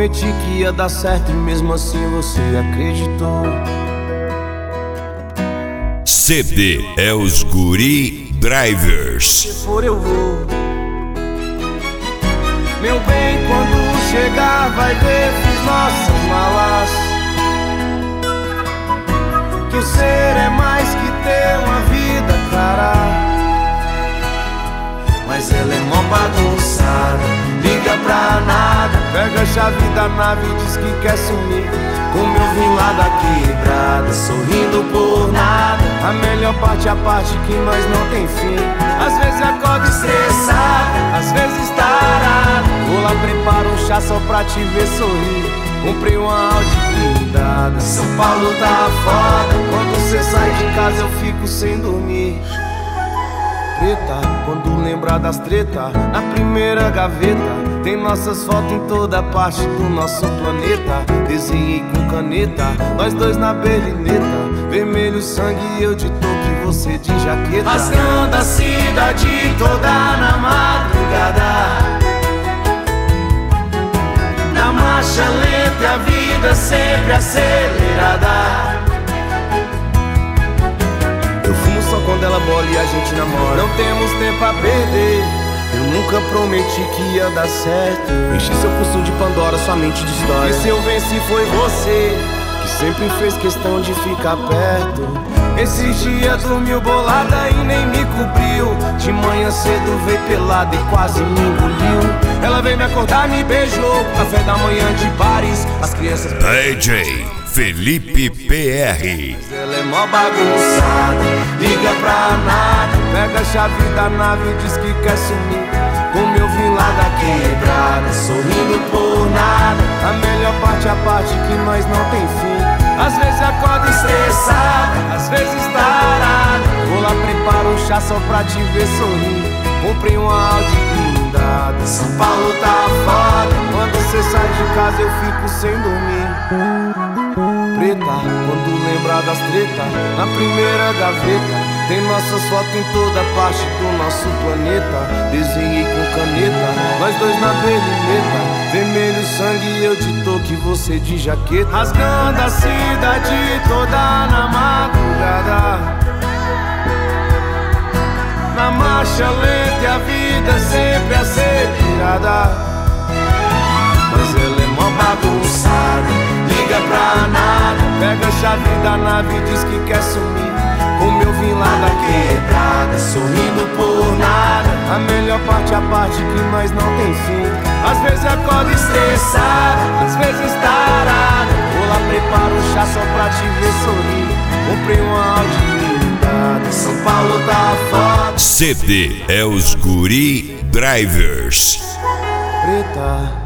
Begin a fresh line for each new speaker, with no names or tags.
prometi que ia dar certo e mesmo assim você acreditou.
CD é os Guri Drivers.
Se for eu vou. Meu bem, quando chegar vai ver, fiz nossas malas. Que o ser é mais que ter uma vida, cara. Mas ela é mó bagunçada, liga pra nada. Pega a chave da nave e diz que quer sumir. Como eu vim lá da quebrada, sorrindo por nada. A melhor parte é a parte que nós não tem fim. Às vezes acordo estressado, às vezes tarado. Vou lá, preparo um chá só pra te ver sorrir. Comprei uma Audi blindada. São Paulo tá foda. Quando cê sai de casa eu fico sem dormir. Preta, quando lembrar das treta, na primeira gaveta tem nossas fotos em toda parte do nosso planeta. Desenhei com caneta, nós dois na berlineta. Vermelho sangue e eu de touca e você de jaqueta. Rasgando a cidade toda na madrugada. Na marcha lenta e a vida sempre acelerada. Eu fumo só quando ela bola e a gente namora. Não temos tempo a perder. Eu nunca prometi que ia dar certo. Enchi seu pulso de Pandora, sua mente de história. E se eu venci foi você, que sempre fez questão de ficar perto. Esses dias dormiu bolada e nem me cobriu. De manhã cedo veio pelada e quase me engoliu. Ela veio me acordar, me beijou. Café da manhã de bares, as crianças...
DJ Felipe PR.
Ela é mó bagunçada, liga pra nada. Pega a chave da nave e diz que quer sumir. Como eu vim lá da quebrada, sorrindo por nada. A melhor parte é a parte que nós não tem fim. Às vezes acordo estressado, às vezes tarado. Vou lá, preparo um chá só pra te ver sorrir. Comprei uma Audi blindada. São Paulo tá foda. Quando cê sai de casa eu fico sem dormir. Preta, quando lembrar das treta, na primeira gaveta tem nossas fotos em toda parte do nosso planeta. Desenhei com caneta, nós dois na berlineta. Vermelho sangue e eu de touca e você de jaqueta. Rasgando a cidade toda na madrugada. Na marcha lenta e a vida sempre acelerada. Mas ela é mó bagunçada, liga pra nada. Pega a chave da nave e diz que quer sumir. Como eu vim lá da quebrada, sorrindo por nada. A melhor parte é a parte que nós não tem fim. Às vezes acordo estressado, às vezes tarado. Vou lá, preparo um chá só pra te ver sorrir. Comprei uma Audi blindada. São Paulo tá foda.
CD é os Guri Drivers.
Preta,